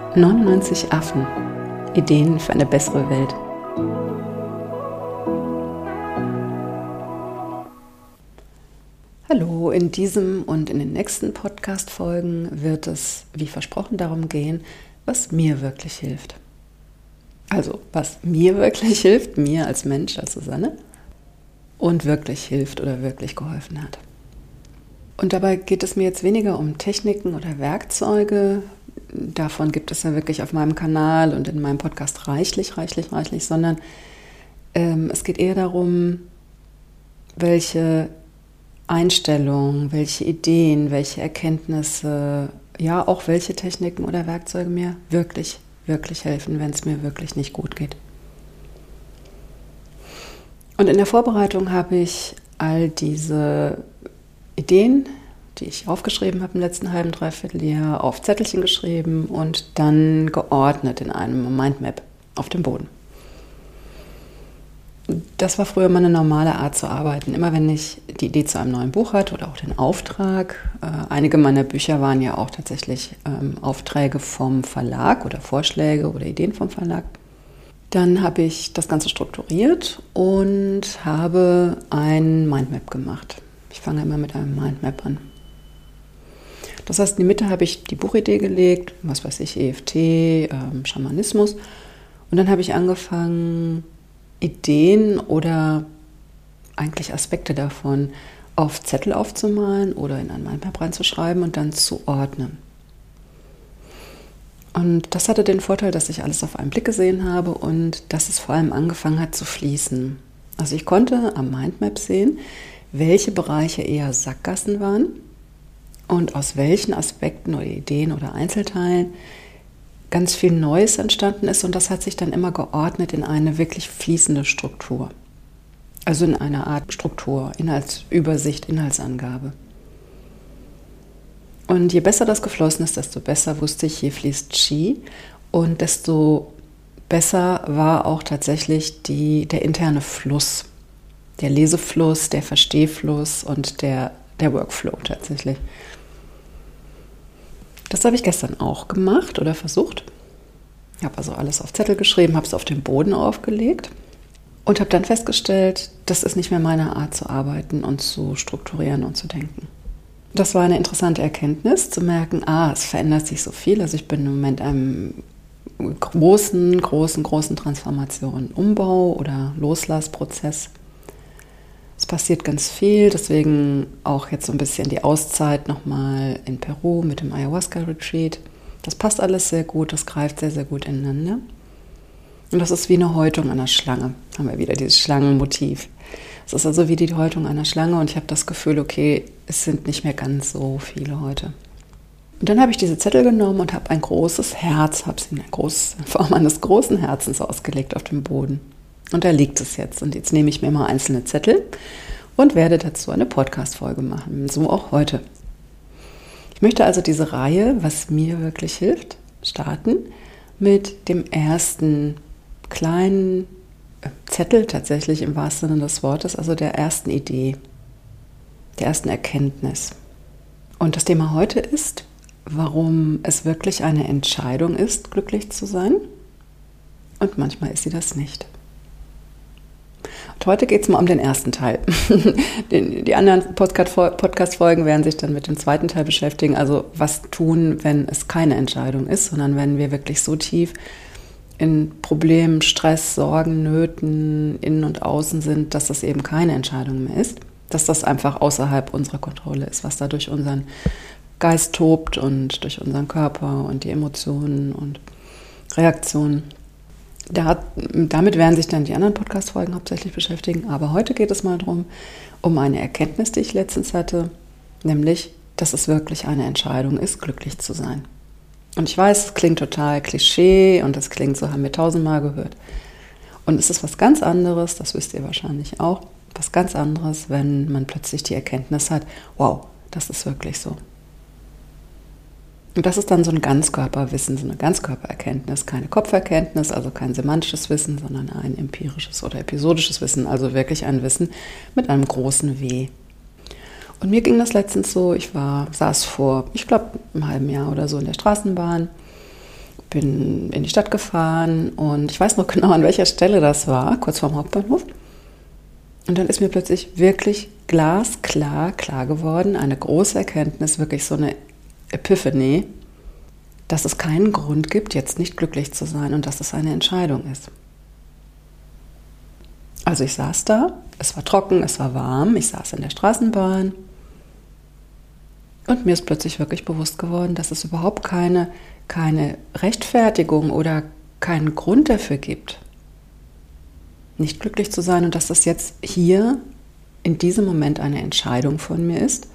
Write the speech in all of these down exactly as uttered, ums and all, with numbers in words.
neunundneunzig Affen. Ideen für eine bessere Welt. Hallo, in diesem und in den nächsten Podcast-Folgen wird es, wie versprochen, darum gehen, was mir wirklich hilft. Also, was mir wirklich hilft, mir als Mensch, als Susanne, und wirklich hilft oder wirklich geholfen hat. Und dabei geht es mir jetzt weniger um Techniken oder Werkzeuge, davon gibt es ja wirklich auf meinem Kanal und in meinem Podcast reichlich, reichlich, reichlich, sondern ähm, es geht eher darum, welche Einstellungen, welche Ideen, welche Erkenntnisse, ja auch welche Techniken oder Werkzeuge mir wirklich, wirklich helfen, wenn es mir wirklich nicht gut geht. Und in der Vorbereitung habe ich all diese Ideen, die ich aufgeschrieben habe im letzten halben, dreiviertel Jahr, auf Zettelchen geschrieben und dann geordnet in einem Mindmap auf dem Boden. Das war früher meine normale Art zu arbeiten. Immer wenn ich die Idee zu einem neuen Buch hatte oder auch den Auftrag, äh, einige meiner Bücher waren ja auch tatsächlich ähm, Aufträge vom Verlag oder Vorschläge oder Ideen vom Verlag, dann habe ich das Ganze strukturiert und habe ein Mindmap gemacht. Ich fange immer mit einem Mindmap an. Das heißt, in die Mitte habe ich die Buchidee gelegt, was weiß ich, E F T, ähm, Schamanismus. Und dann habe ich angefangen, Ideen oder eigentlich Aspekte davon auf Zettel aufzumalen oder in ein Mindmap reinzuschreiben und dann zu ordnen. Und das hatte den Vorteil, dass ich alles auf einen Blick gesehen habe und dass es vor allem angefangen hat zu fließen. Also ich konnte am Mindmap sehen, welche Bereiche eher Sackgassen waren und aus welchen Aspekten oder Ideen oder Einzelteilen ganz viel Neues entstanden ist. Und das hat sich dann immer geordnet in eine wirklich fließende Struktur. Also in eine Art Struktur, Inhaltsübersicht, Inhaltsangabe. Und je besser das geflossen ist, desto besser wusste ich, hier fließt Qi und desto besser war auch tatsächlich die, der interne Fluss, der Lesefluss, der Verstehfluss und der, der Workflow tatsächlich. Das habe ich gestern auch gemacht oder versucht. Ich habe also alles auf Zettel geschrieben, habe es auf den Boden aufgelegt und habe dann festgestellt, das ist nicht mehr meine Art zu arbeiten und zu strukturieren und zu denken. Das war eine interessante Erkenntnis, zu merken, ah, es verändert sich so viel. Also ich bin im Moment einem großen, großen, großen Transformation, Umbau oder Loslassprozess. Es passiert ganz viel, deswegen auch jetzt so ein bisschen die Auszeit nochmal in Peru mit dem Ayahuasca-Retreat. Das passt alles sehr gut, das greift sehr, sehr gut ineinander. Und das ist wie eine Häutung einer Schlange. Haben wir wieder dieses Schlangenmotiv. Es ist also wie die Häutung einer Schlange und ich habe das Gefühl, okay, es sind nicht mehr ganz so viele heute. Und dann habe ich diese Zettel genommen und habe ein großes Herz, habe es in der groß, Form eines großen Herzens ausgelegt auf dem Boden. Und da liegt es jetzt. Und jetzt nehme ich mir mal einzelne Zettel und werde dazu eine Podcast-Folge machen. So auch heute. Ich möchte also diese Reihe, was mir wirklich hilft, starten mit dem ersten kleinen Zettel, tatsächlich im wahrsten Sinne des Wortes, also der ersten Idee, der ersten Erkenntnis. Und das Thema heute ist, warum es wirklich eine Entscheidung ist, glücklich zu sein. Und manchmal ist sie das nicht. Und heute geht es mal um den ersten Teil. Die anderen Podcast-Folgen werden sich dann mit dem zweiten Teil beschäftigen. Also was tun, wenn es keine Entscheidung ist, sondern wenn wir wirklich so tief in Problemen, Stress, Sorgen, Nöten, innen und außen sind, dass das eben keine Entscheidung mehr ist. Dass das einfach außerhalb unserer Kontrolle ist, was da durch unseren Geist tobt und durch unseren Körper und die Emotionen und Reaktionen. Da, damit werden sich dann die anderen Podcast-Folgen hauptsächlich beschäftigen. Aber heute geht es mal darum, um eine Erkenntnis, die ich letztens hatte, nämlich, dass es wirklich eine Entscheidung ist, glücklich zu sein. Und ich weiß, es klingt total Klischee und das klingt so, haben wir tausendmal gehört. Und es ist was ganz anderes, das wisst ihr wahrscheinlich auch, was ganz anderes, wenn man plötzlich die Erkenntnis hat, wow, das ist wirklich so. Und das ist dann so ein Ganzkörperwissen, so eine Ganzkörpererkenntnis, keine Kopferkenntnis, also kein semantisches Wissen, sondern ein empirisches oder episodisches Wissen, also wirklich ein Wissen mit einem großen W. Und mir ging das letztens so, ich war, saß vor, ich glaube, einem halben Jahr oder so in der Straßenbahn bin in die Stadt gefahren und ich weiß noch genau, an welcher Stelle das war, kurz vorm Hauptbahnhof. Und dann ist mir plötzlich wirklich glasklar klar geworden, eine große Erkenntnis, wirklich so eine Epiphanie, dass es keinen Grund gibt, jetzt nicht glücklich zu sein und dass es eine Entscheidung ist. Also ich saß da, es war trocken, es war warm, ich saß in der Straßenbahn und mir ist plötzlich wirklich bewusst geworden, dass es überhaupt keine, keine Rechtfertigung oder keinen Grund dafür gibt, nicht glücklich zu sein und dass das jetzt hier in diesem Moment eine Entscheidung von mir ist,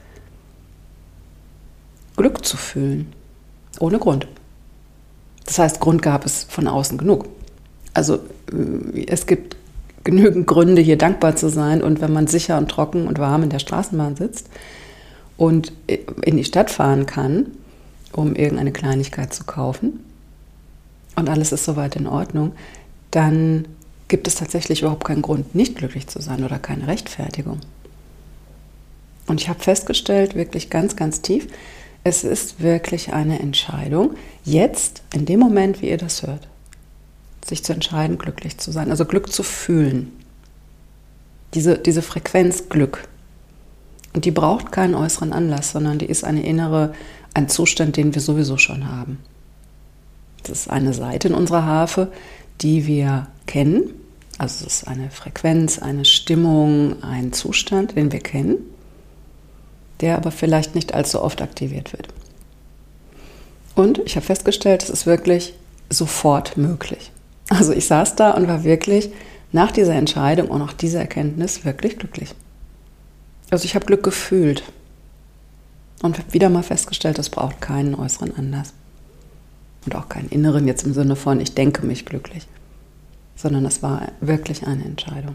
Glück zu fühlen, ohne Grund. Das heißt, Grund gab es von außen genug. Also es gibt genügend Gründe, hier dankbar zu sein und wenn man sicher und trocken und warm in der Straßenbahn sitzt und in die Stadt fahren kann, um irgendeine Kleinigkeit zu kaufen und alles ist soweit in Ordnung, dann gibt es tatsächlich überhaupt keinen Grund, nicht glücklich zu sein oder keine Rechtfertigung. Und ich habe festgestellt, wirklich ganz, ganz tief, es ist wirklich eine Entscheidung, jetzt, in dem Moment, wie ihr das hört, sich zu entscheiden, glücklich zu sein, also Glück zu fühlen. Diese, diese Frequenz Glück. Und die braucht keinen äußeren Anlass, sondern die ist eine innere, ein Zustand, den wir sowieso schon haben. Das ist eine Seite in unserer Harfe, die wir kennen. Also es ist eine Frequenz, eine Stimmung, ein Zustand, den wir kennen, der aber vielleicht nicht allzu oft aktiviert wird. Und ich habe festgestellt, es ist wirklich sofort möglich. Also ich saß da und war wirklich nach dieser Entscheidung und nach dieser Erkenntnis wirklich glücklich. Also ich habe Glück gefühlt und habe wieder mal festgestellt, es braucht keinen äußeren Anlass. Und auch keinen inneren jetzt im Sinne von, ich denke mich glücklich. Sondern es war wirklich eine Entscheidung.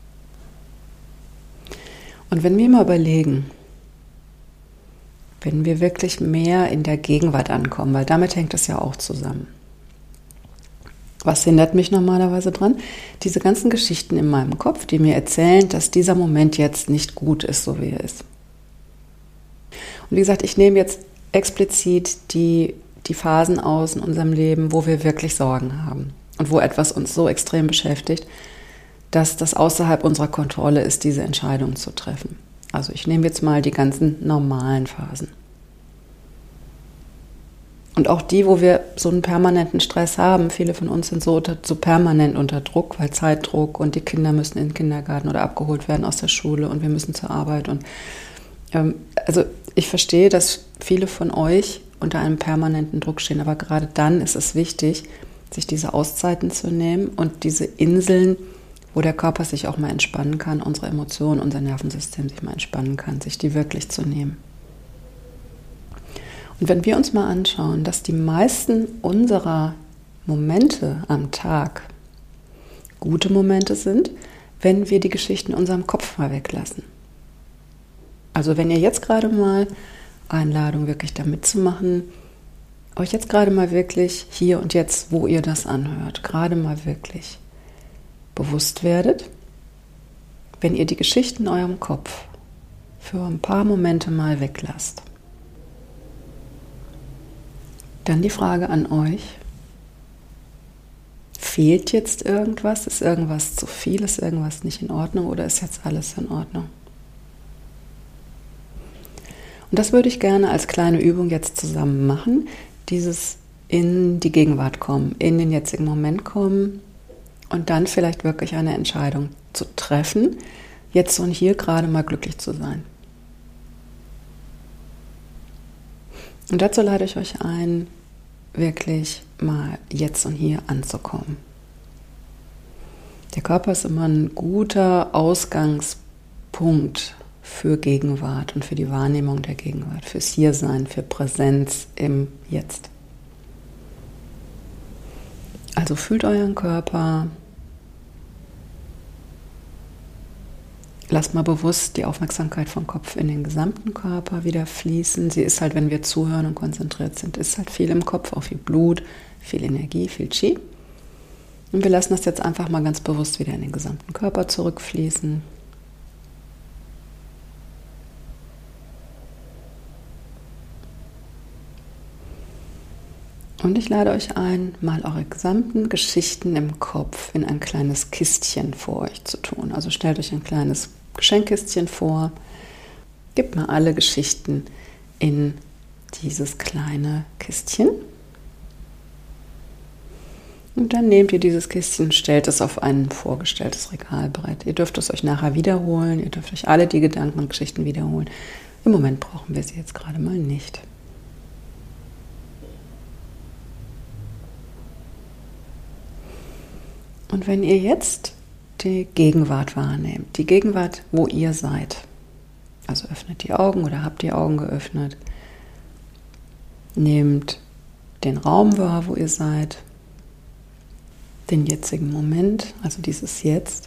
Und wenn wir mal überlegen, wenn wir wirklich mehr in der Gegenwart ankommen, weil damit hängt es ja auch zusammen. Was hindert mich normalerweise dran? Diese ganzen Geschichten in meinem Kopf, die mir erzählen, dass dieser Moment jetzt nicht gut ist, so wie er ist. Und wie gesagt, ich nehme jetzt explizit die, die Phasen aus in unserem Leben, wo wir wirklich Sorgen haben. Und wo etwas uns so extrem beschäftigt, dass das außerhalb unserer Kontrolle ist, diese Entscheidung zu treffen. Also ich nehme jetzt mal die ganzen normalen Phasen. Und auch die, wo wir so einen permanenten Stress haben, viele von uns sind so, unter, so permanent unter Druck, weil Zeitdruck und die Kinder müssen in den Kindergarten oder abgeholt werden aus der Schule und wir müssen zur Arbeit. Und ähm, also ich verstehe, dass viele von euch unter einem permanenten Druck stehen, aber gerade dann ist es wichtig, sich diese Auszeiten zu nehmen und diese Inseln, wo der Körper sich auch mal entspannen kann, unsere Emotionen, unser Nervensystem sich mal entspannen kann, sich die wirklich zu nehmen. Und wenn wir uns mal anschauen, dass die meisten unserer Momente am Tag gute Momente sind, wenn wir die Geschichten in unserem Kopf mal weglassen. Also wenn ihr jetzt gerade mal, Einladung wirklich da mitzumachen, euch jetzt gerade mal wirklich hier und jetzt, wo ihr das anhört, gerade mal wirklich bewusst werdet, wenn ihr die Geschichten in eurem Kopf für ein paar Momente mal weglasst. Dann die Frage an euch, fehlt jetzt irgendwas? Ist irgendwas zu viel? Ist irgendwas nicht in Ordnung oder ist jetzt alles in Ordnung? Und das würde ich gerne als kleine Übung jetzt zusammen machen. Dieses in die Gegenwart kommen, in den jetzigen Moment kommen und dann vielleicht wirklich eine Entscheidung zu treffen, jetzt und hier gerade mal glücklich zu sein. Und dazu lade ich euch ein, wirklich mal jetzt und hier anzukommen. Der Körper ist immer ein guter Ausgangspunkt für Gegenwart und für die Wahrnehmung der Gegenwart, fürs Hiersein, für Präsenz im Jetzt. Also fühlt euren Körper, lasst mal bewusst die Aufmerksamkeit vom Kopf in den gesamten Körper wieder fließen. Sie ist halt, wenn wir zuhören und konzentriert sind, ist halt viel im Kopf, auch viel Blut, viel Energie, viel Qi. Und wir lassen das jetzt einfach mal ganz bewusst wieder in den gesamten Körper zurückfließen. Und ich lade euch ein, mal eure gesamten Geschichten im Kopf in ein kleines Kistchen vor euch zu tun. Also stellt euch ein kleines Geschenkkistchen vor, gebt mal alle Geschichten in dieses kleine Kistchen. Und dann nehmt ihr dieses Kistchen und stellt es auf ein vorgestelltes Regalbrett. Ihr dürft es euch nachher wiederholen, ihr dürft euch alle die Gedanken und Geschichten wiederholen. Im Moment brauchen wir sie jetzt gerade mal nicht. Und wenn ihr jetzt die Gegenwart wahrnehmt, die Gegenwart, wo ihr seid, also öffnet die Augen oder habt die Augen geöffnet, nehmt den Raum wahr, wo ihr seid, den jetzigen Moment, also dieses Jetzt.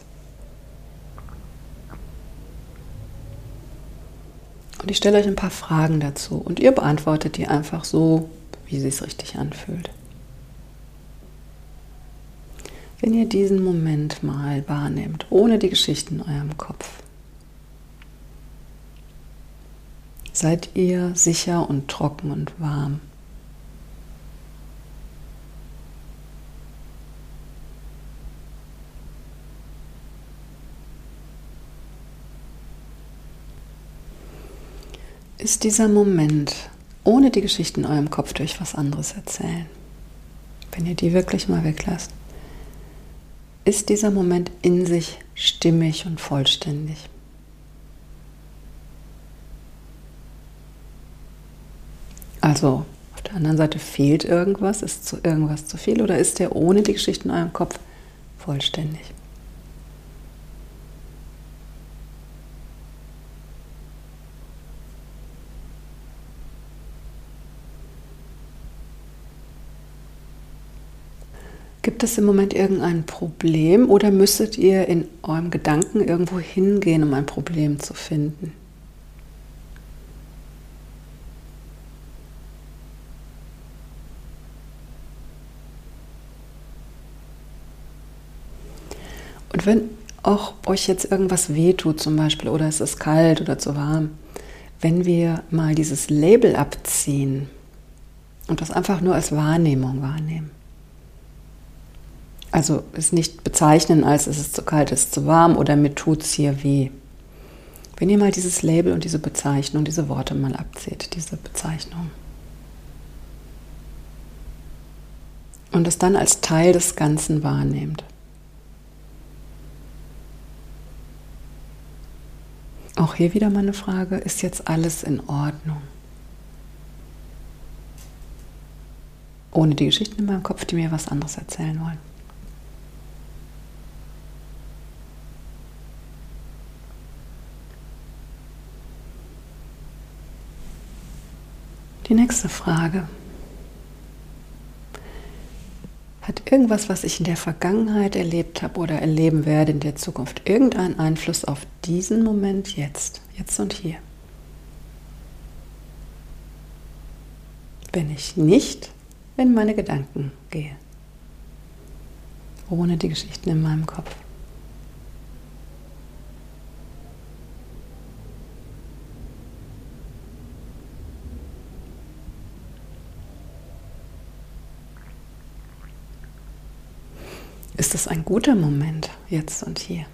Und ich stelle euch ein paar Fragen dazu und ihr beantwortet die einfach so, wie sie es richtig anfühlt. Wenn ihr diesen Moment mal wahrnehmt, ohne die Geschichten in eurem Kopf, seid ihr sicher und trocken und warm. Ist dieser Moment ohne die Geschichten in eurem Kopf durch was anderes erzählen, wenn ihr die wirklich mal weglasst, ist dieser Moment in sich stimmig und vollständig? Also auf der anderen Seite fehlt irgendwas, ist zu irgendwas zu viel oder ist der ohne die Geschichten in eurem Kopf vollständig? Gibt es im Moment irgendein Problem oder müsstet ihr in eurem Gedanken irgendwo hingehen, um ein Problem zu finden? Und wenn auch euch jetzt irgendwas wehtut zum Beispiel oder es ist kalt oder zu warm, wenn wir mal dieses Label abziehen und das einfach nur als Wahrnehmung wahrnehmen, also es nicht bezeichnen als es ist zu kalt, es ist zu warm oder mir tut es hier weh. Wenn ihr mal dieses Label und diese Bezeichnung, diese Worte mal abzieht, diese Bezeichnung, und es dann als Teil des Ganzen wahrnehmt. Auch hier wieder mal eine Frage, ist jetzt alles in Ordnung? Ohne die Geschichten in meinem Kopf, die mir was anderes erzählen wollen. Die nächste Frage. Hat irgendwas, was ich in der Vergangenheit erlebt habe oder erleben werde in der Zukunft, irgendeinen Einfluss auf diesen Moment jetzt, jetzt und hier? Wenn ich nicht in meine Gedanken gehe, ohne die Geschichten in meinem Kopf. Ist es ein guter Moment, jetzt und hier?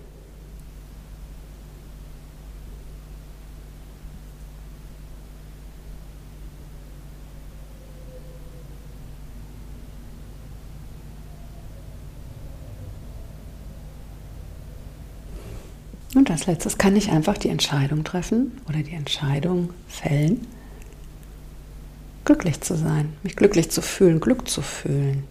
Und als letztes kann ich einfach die Entscheidung treffen oder die Entscheidung fällen, glücklich zu sein, mich glücklich zu fühlen, Glück zu fühlen.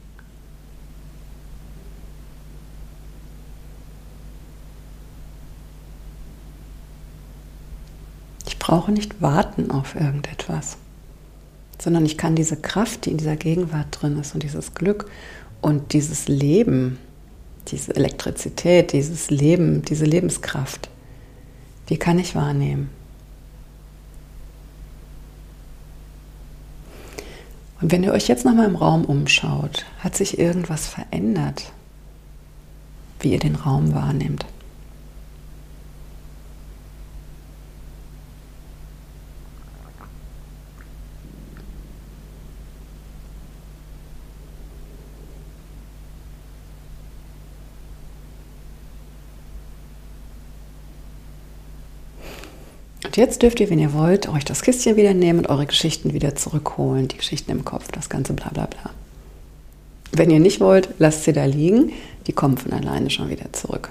Ich brauche nicht warten auf irgendetwas, sondern ich kann diese Kraft, die in dieser Gegenwart drin ist und dieses Glück und dieses Leben, diese Elektrizität, dieses Leben, diese Lebenskraft, die kann ich wahrnehmen. Und wenn ihr euch jetzt nochmal im Raum umschaut, hat sich irgendwas verändert, wie ihr den Raum wahrnehmt? Und jetzt dürft ihr, wenn ihr wollt, euch das Kistchen wieder nehmen und eure Geschichten wieder zurückholen. Die Geschichten im Kopf, das ganze bla bla bla. Wenn ihr nicht wollt, lasst sie da liegen. Die kommen von alleine schon wieder zurück.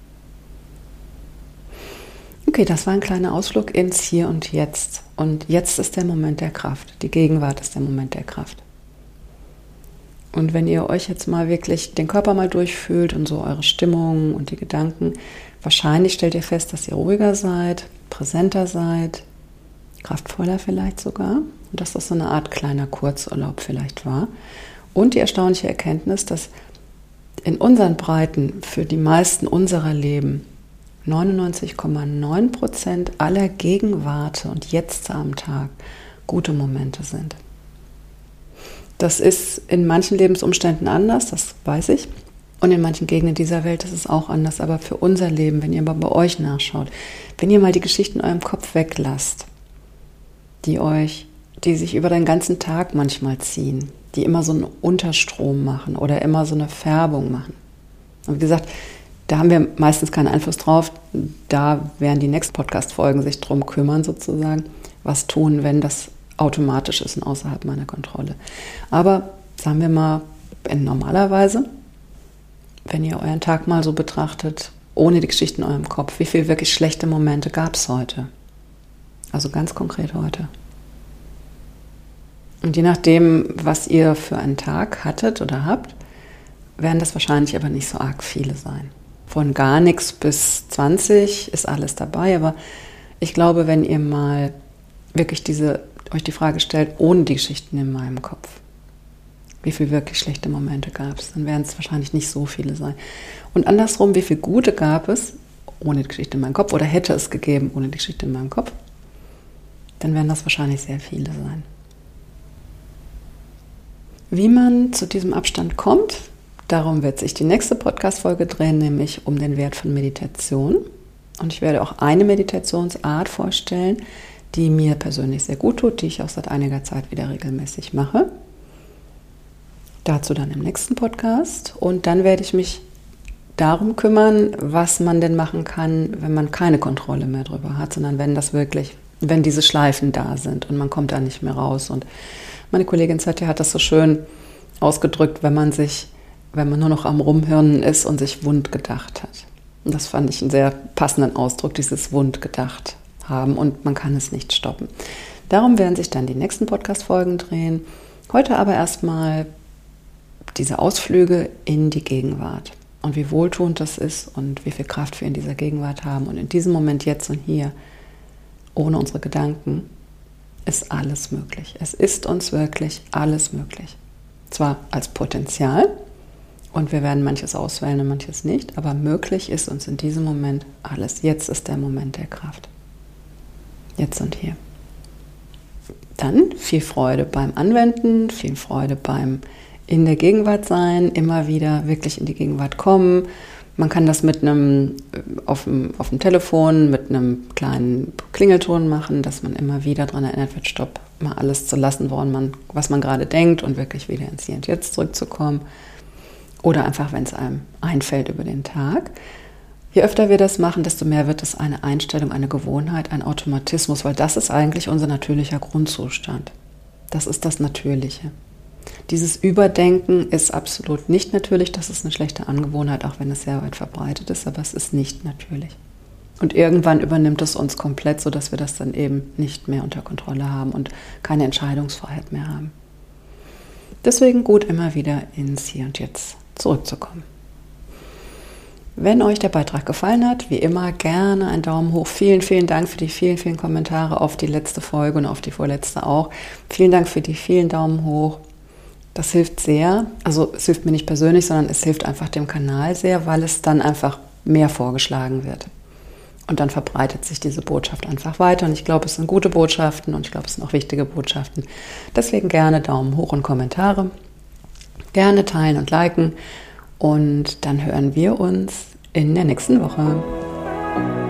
Okay, das war ein kleiner Ausflug ins Hier und Jetzt. Und jetzt ist der Moment der Kraft. Die Gegenwart ist der Moment der Kraft. Und wenn ihr euch jetzt mal wirklich den Körper mal durchfühlt und so eure Stimmung und die Gedanken, wahrscheinlich stellt ihr fest, dass ihr ruhiger seid, präsenter seid, kraftvoller vielleicht sogar. Und dass das so eine Art kleiner Kurzurlaub vielleicht war. Und die erstaunliche Erkenntnis, dass in unseren Breiten für die meisten unserer Leben neunundneunzig Komma neun Prozent aller Gegenwarte und Jetzt am Tag gute Momente sind. Das ist in manchen Lebensumständen anders, das weiß ich. Und in manchen Gegenden dieser Welt ist es auch anders. Aber für unser Leben, wenn ihr mal bei euch nachschaut, wenn ihr mal die Geschichten in eurem Kopf weglasst, die euch, die sich über den ganzen Tag manchmal ziehen, die immer so einen Unterstrom machen oder immer so eine Färbung machen. Und wie gesagt, da haben wir meistens keinen Einfluss drauf. Da werden die nächsten Podcast-Folgen sich drum kümmern sozusagen, was tun, wenn das automatisch ist und außerhalb meiner Kontrolle. Aber sagen wir mal, in normalerweise, wenn ihr euren Tag mal so betrachtet, ohne die Geschichten in eurem Kopf, wie viele wirklich schlechte Momente gab es heute? Also ganz konkret heute. Und je nachdem, was ihr für einen Tag hattet oder habt, werden das wahrscheinlich aber nicht so arg viele sein. Von gar nichts bis zwanzig ist alles dabei, aber ich glaube, wenn ihr mal wirklich diese, euch die Frage stellt, ohne die Geschichten in meinem Kopf, wie viele wirklich schlechte Momente gab es, dann werden es wahrscheinlich nicht so viele sein. Und andersrum, wie viele gute gab es ohne die Geschichte in meinem Kopf oder hätte es gegeben ohne die Geschichte in meinem Kopf, dann werden das wahrscheinlich sehr viele sein. Wie man zu diesem Abstand kommt, darum wird sich die nächste Podcast-Folge drehen, nämlich um den Wert von Meditation. Und ich werde auch eine Meditationsart vorstellen, die mir persönlich sehr gut tut, die ich auch seit einiger Zeit wieder regelmäßig mache. Dazu dann im nächsten Podcast. Und dann werde ich mich darum kümmern, was man denn machen kann, wenn man keine Kontrolle mehr drüber hat, sondern wenn das wirklich, wenn diese Schleifen da sind und man kommt da nicht mehr raus. Und meine Kollegin Satya hat das so schön ausgedrückt, wenn man sich, wenn man nur noch am Rumhirnen ist und sich wund gedacht hat. Und das fand ich einen sehr passenden Ausdruck, dieses wund gedacht haben, und man kann es nicht stoppen. Darum werden sich dann die nächsten Podcast-Folgen drehen. Heute aber erstmal diese Ausflüge in die Gegenwart und wie wohltuend das ist und wie viel Kraft wir in dieser Gegenwart haben. Und in diesem Moment, jetzt und hier, ohne unsere Gedanken, ist alles möglich. Es ist uns wirklich alles möglich. Zwar als Potenzial, und wir werden manches auswählen und manches nicht, aber möglich ist uns in diesem Moment alles. Jetzt ist der Moment der Kraft. Jetzt und hier. Dann viel Freude beim Anwenden, viel Freude beim in der Gegenwart sein, immer wieder wirklich in die Gegenwart kommen. Man kann das mit einem auf dem, auf dem Telefon, mit einem kleinen Klingelton machen, dass man immer wieder daran erinnert wird, stopp, mal alles zu lassen, woran man, was man gerade denkt, und wirklich wieder ins Hier und Jetzt zurückzukommen. Oder einfach, wenn es einem einfällt über den Tag. Je öfter wir das machen, desto mehr wird es eine Einstellung, eine Gewohnheit, ein Automatismus, weil das ist eigentlich unser natürlicher Grundzustand. Das ist das Natürliche. Dieses Überdenken ist absolut nicht natürlich, das ist eine schlechte Angewohnheit, auch wenn es sehr weit verbreitet ist, aber es ist nicht natürlich. Und irgendwann übernimmt es uns komplett, sodass wir das dann eben nicht mehr unter Kontrolle haben und keine Entscheidungsfreiheit mehr haben. Deswegen gut, immer wieder ins Hier und Jetzt zurückzukommen. Wenn euch der Beitrag gefallen hat, wie immer gerne einen Daumen hoch. Vielen, vielen Dank für die vielen, vielen Kommentare auf die letzte Folge und auf die vorletzte auch. Vielen Dank für die vielen Daumen hoch. Das hilft sehr. Also es hilft mir nicht persönlich, sondern es hilft einfach dem Kanal sehr, weil es dann einfach mehr vorgeschlagen wird. Und dann verbreitet sich diese Botschaft einfach weiter. Und ich glaube, es sind gute Botschaften und ich glaube, es sind auch wichtige Botschaften. Deswegen gerne Daumen hoch und Kommentare. Gerne teilen und liken. Und dann hören wir uns in der nächsten Woche.